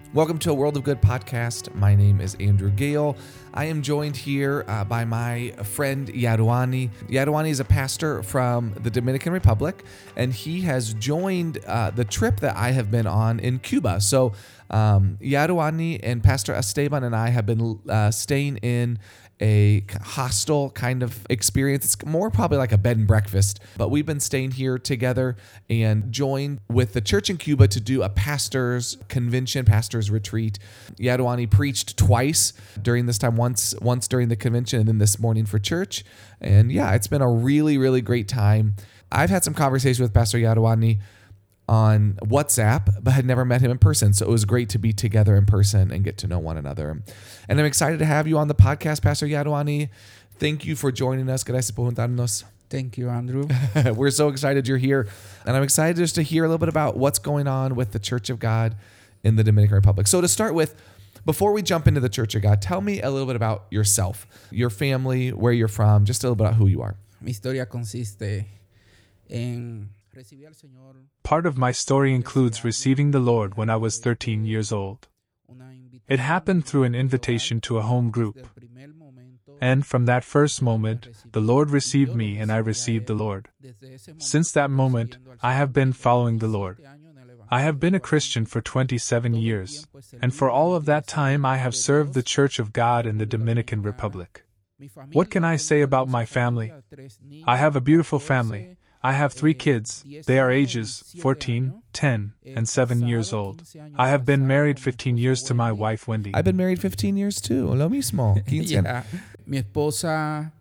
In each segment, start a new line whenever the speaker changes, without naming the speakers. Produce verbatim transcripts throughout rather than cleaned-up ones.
Welcome to a World of Good podcast. My name is Andrew Gale. I am joined here uh, by my friend Yaruani. Yaruani is a pastor from the Dominican Republic, and he has joined uh, the trip that I have been on in Cuba. So um, Yaruani and Pastor Esteban and I have been uh, staying in a hostel kind of experience. It's more probably like a bed and breakfast, but we've been staying here together and joined with the church in Cuba to do a pastor's convention, pastor's retreat. Yaruani preached twice during this time, once once during the convention and then this morning for church. And yeah, it's been a really, really great time. I've had some conversation with Pastor Yaruani on WhatsApp, but had never met him in person. So it was great to be together in person and get to know one another. And I'm excited to have you on the podcast, Pastor Yaruani. Thank you for joining us. Gracias por juntarnos.
Thank you, Andrew.
We're so excited you're here. And I'm excited just to hear a little bit about what's going on with the Church of God in the Dominican Republic. So to start with, before we jump into the Church of God, tell me a little bit about yourself, your family, where you're from, just a little bit about who you are.
Mi historia consiste en...
Part of my story includes receiving the Lord when I was thirteen years old. It happened through an invitation to a home group. And from that first moment, the Lord received me and I received the Lord. Since that moment, I have been following the Lord. I have been a Christian for twenty-seven years, and for all of that time I have served the Church of God in the Dominican Republic. What can I say about my family? I have a beautiful family. I have three kids. They are ages fourteen, ten, and seven years old. I have been married fifteen years to my wife, Wendy.
I've been married fifteen years too. Lo mismo.
Yeah. Mi esposa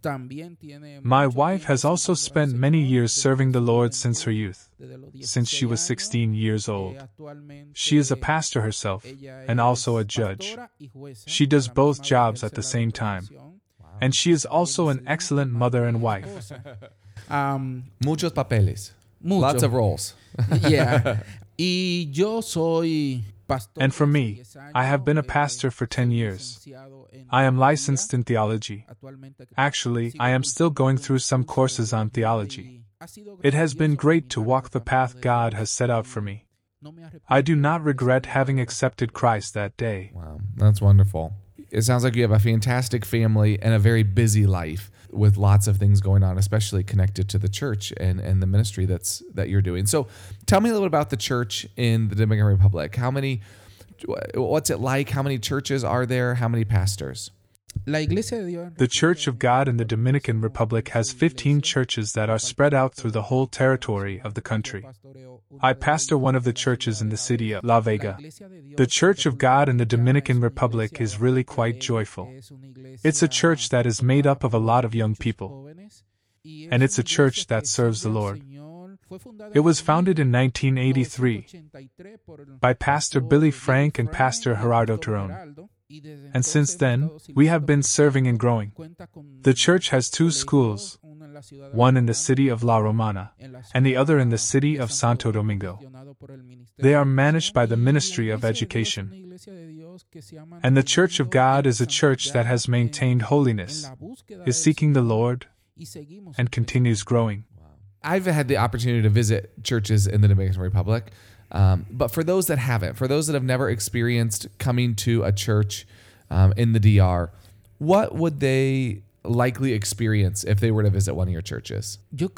My wife has also spent many years serving the Lord since her youth, since she was sixteen years old. She is a pastor herself, and also a judge. She does both jobs at the same time. And she is also an excellent mother and wife.
Um,
Muchos papeles.
Mucho.
Lots of roles.
Yeah. Y yo soy pastor.
And for me, I have been a pastor for ten years. I am licensed in theology. Actually, I am still going through some courses on theology. It has been great to walk the path God has set out for me. I do not regret having accepted Christ that day.
Wow, that's wonderful. It sounds like you have a fantastic family and a very busy life with lots of things going on, especially connected to the church and, and the ministry that's that you're doing. So tell me a little bit about the church in the Dominican Republic. How many, what's it like? How many churches are there? How many pastors?
La Iglesia de Dios.
The Church of God in the Dominican Republic has fifteen churches that are spread out through the whole territory of the country. I pastor one of the churches in the city of La Vega. The Church of God in the Dominican Republic is really quite joyful. It's a church that is made up of a lot of young people. And it's a church that serves the Lord. It was founded in nineteen eighty-three by Pastor Billy Frank and Pastor Gerardo Turon. And since then, we have been serving and growing. The church has two schools, one in the city of La Romana, and the other in the city of Santo Domingo. They are managed by the Ministry of Education. And the Church of God is a church that has maintained holiness, is seeking the Lord, and continues growing.
I've had the opportunity to visit churches in the Dominican Republic. Um, but for those that haven't, for those that have never experienced coming to a church um, in the D R, what would they likely experience if they were to visit one of your churches?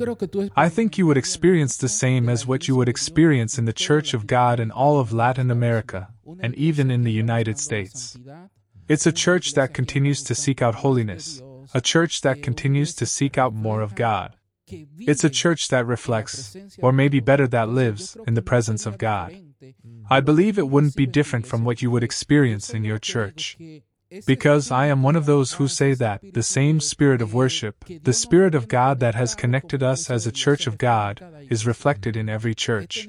I think you would experience the same as what you would experience in the Church of God in all of Latin America, and even in the United States. It's a church that continues to seek out holiness, a church that continues to seek out more of God. It's a church that reflects, or maybe better that lives, in the presence of God. I believe it wouldn't be different from what you would experience in your church. Because I am one of those who say that the same spirit of worship, the Spirit of God that has connected us as a church of God, is reflected in every church.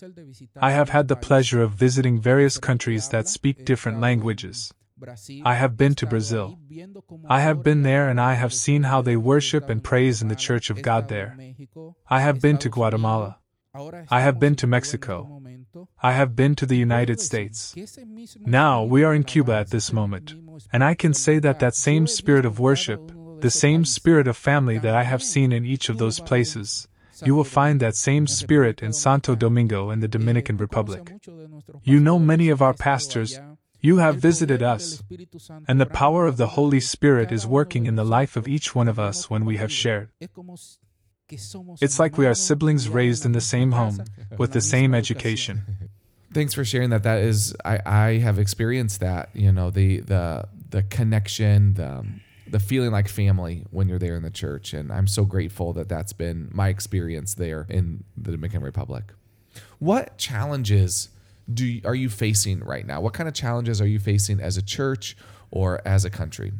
I have had the pleasure of visiting various countries that speak different languages. I have been to Brazil. I have been there and I have seen how they worship and praise in the Church of God there. I have been to Guatemala. I have been to Mexico. I have been to the United States. Now we are in Cuba at this moment, and I can say that that same spirit of worship, the same spirit of family that I have seen in each of those places, you will find that same spirit in Santo Domingo in the Dominican Republic. You know many of our pastors. You have visited us, and the power of the Holy Spirit is working in the life of each one of us when we have shared. It's like we are siblings raised in the same home, with the same education.
Thanks for sharing that. That is, I, I have experienced that, you know, the the the connection, the the feeling like family when you're there in the church. And I'm so grateful that that's been my experience there in the Dominican Republic. What challenges do you, are you facing right now? What kind of challenges are you facing as a church or as a country?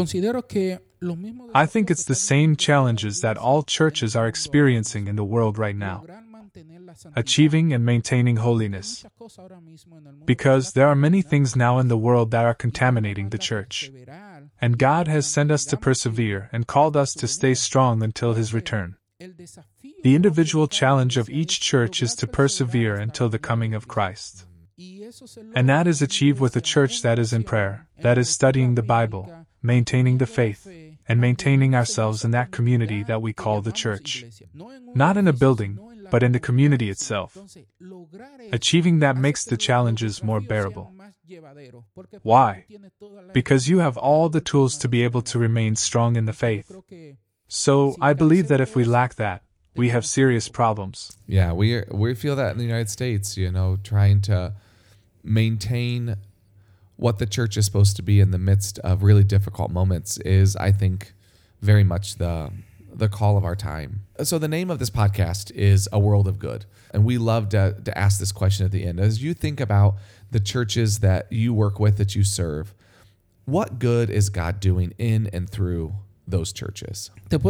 I think it's the same challenges that all churches are experiencing in the world right now. Achieving and maintaining holiness. Because there are many things now in the world that are contaminating the church. And God has sent us to persevere and called us to stay strong until His return. The individual challenge of each church is to persevere until the coming of Christ. And that is achieved with a church that is in prayer, that is studying the Bible, maintaining the faith, and maintaining ourselves in that community that we call the church. Not in a building, but in the community itself. Achieving that makes the challenges more bearable. Why? Because you have all the tools to be able to remain strong in the faith. So, I believe that if we lack that, we have serious problems.
Yeah, we we feel that in the United States, you know, trying to maintain what the church is supposed to be in the midst of really difficult moments is, I think, very much the the call of our time. So the name of this podcast is A World of Good. And we love to, to ask this question at the end. As you think about the churches that you work with, that you serve, what good is God doing in and through those churches?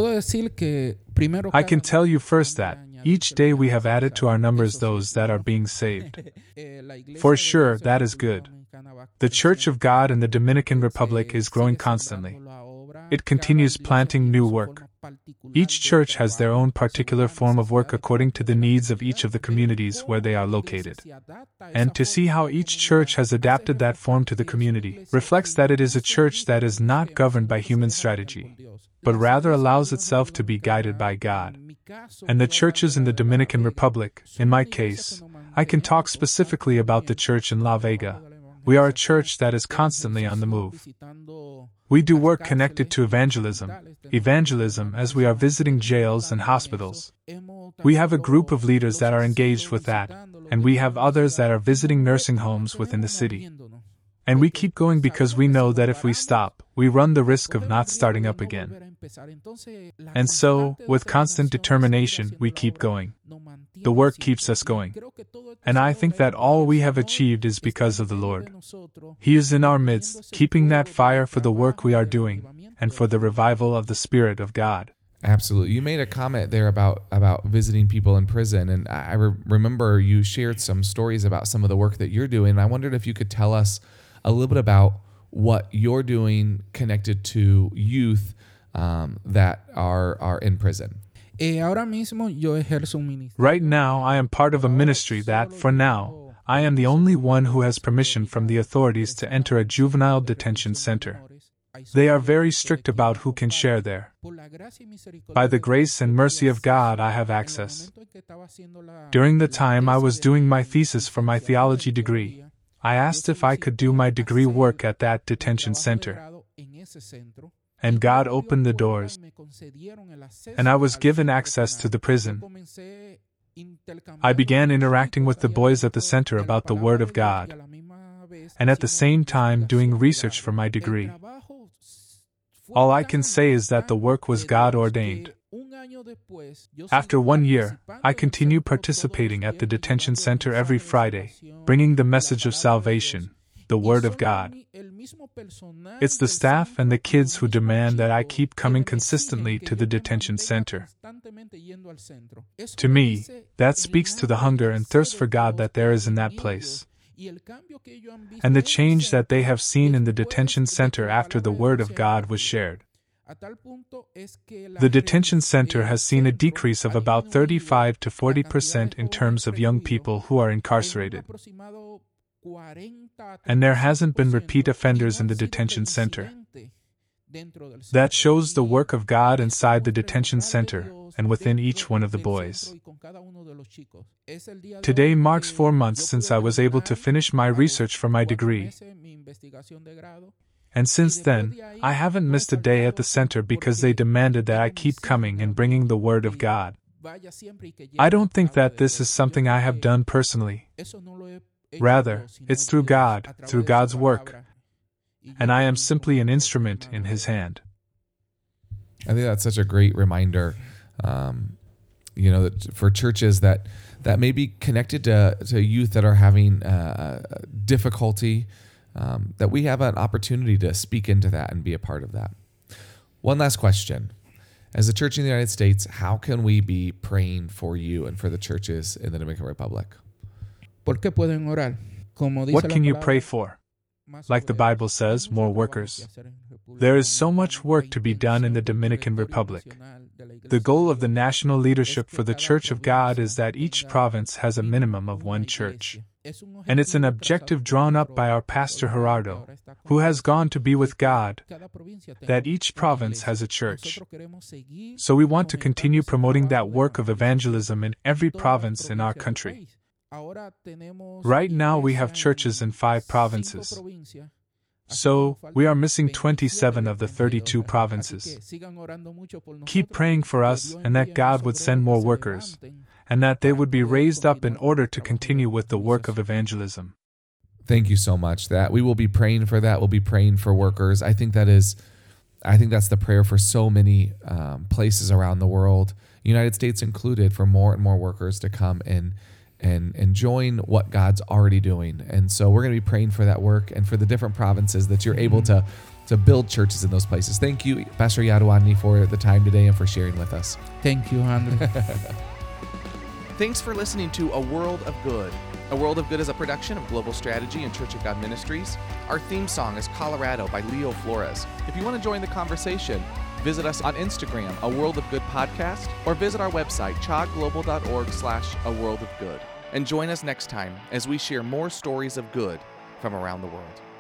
I can tell you first that each day we have added to our numbers those that are being saved. For sure, that is good. The Church of God in the Dominican Republic is growing constantly. It continues planting new work. Each church has their own particular form of work according to the needs of each of the communities where they are located. And to see how each church has adapted that form to the community reflects that it is a church that is not governed by human strategy, but rather allows itself to be guided by God. And the churches in the Dominican Republic, in my case, I can talk specifically about the church in La Vega. We are a church that is constantly on the move. We do work connected to evangelism, evangelism as we are visiting jails and hospitals. We have a group of leaders that are engaged with that, and we have others that are visiting nursing homes within the city. And we keep going because we know that if we stop, we run the risk of not starting up again. And so, with constant determination, we keep going. The work keeps us going. And I think that all we have achieved is because of the Lord. He is in our midst, keeping that fire for the work we are doing, and for the revival of the Spirit of God.
Absolutely. You made a comment there about, about visiting people in prison, and I re- remember you shared some stories about some of the work that you're doing, and I wondered if you could tell us a little bit about what you're doing connected to youth um, that are are in prison.
Right now, I am part of a ministry that, for now, I am the only one who has permission from the authorities to enter a juvenile detention center. They are very strict about who can share there. By the grace and mercy of God, I have access. During the time I was doing my thesis for my theology degree, I asked if I could do my degree work at that detention center. And God opened the doors, and I was given access to the prison. I began interacting with the boys at the center about the Word of God, and at the same time doing research for my degree. All I can say is that the work was God-ordained. After one year, I continue participating at the detention center every Friday, bringing the message of salvation, the Word of God. It's the staff and the kids who demand that I keep coming consistently to the detention center. To me, that speaks to the hunger and thirst for God that there is in that place, and the change that they have seen in the detention center after the Word of God was shared. The detention center has seen a decrease of about thirty-five to forty percent in terms of young people who are incarcerated. And there hasn't been repeat offenders in the detention center. that shows the work of God inside the detention center and within each one of the boys. Today marks four months since I was able to finish my research for my degree. And since then, I haven't missed a day at the center because they demanded that I keep coming and bringing the Word of God. I don't think that this is something I have done personally. Rather, it's through God, through God's work, and I am simply an instrument in His hand.
I think that's such a great reminder, um, you know, that for churches that, that may be connected to, to youth that are having uh, difficulty, um, that we have an opportunity to speak into that and be a part of that. One last question. As a church in the United States, how can we be praying for you and for the churches in the Dominican Republic?
¿Por qué pueden orar? Como dice
What
la
can you
palabra,
pray for? Like the Bible says, more workers. There is so much work to be done in the Dominican Republic. The goal of the national leadership for the Church of God is that each province has a minimum of one church. And it's an objective drawn up by our pastor Gerardo, who has gone to be with God, that each province has a church. So we want to continue promoting that work of evangelism in every province in our country. Right now we have churches in five provinces. So, we are missing twenty-seven of the thirty-two provinces. Keep praying for us and that God would send more workers, and that they would be raised up in order to continue with the work of evangelism.
Thank you so much. That we will be praying for that. We'll be praying for workers. I think that is, I think that's the prayer for so many um, places around the world, United States included, for more and more workers to come in and, and join what God's already doing. And so we're going to be praying for that work and for the different provinces that you're able to, to build churches in those places. Thank you, Pastor Yaruani, for the time today and for sharing with us.
Thank you, Andrew.
Thanks for listening to A World of Good. A World of Good is a production of Global Strategy and Church of God Ministries. Our theme song is Colorado by Leo Flores. If you want to join the conversation, visit us on Instagram, A World of Good Podcast, or visit our website, chogglobal.org slash A World of Good. And join us next time as we share more stories of good from around the world.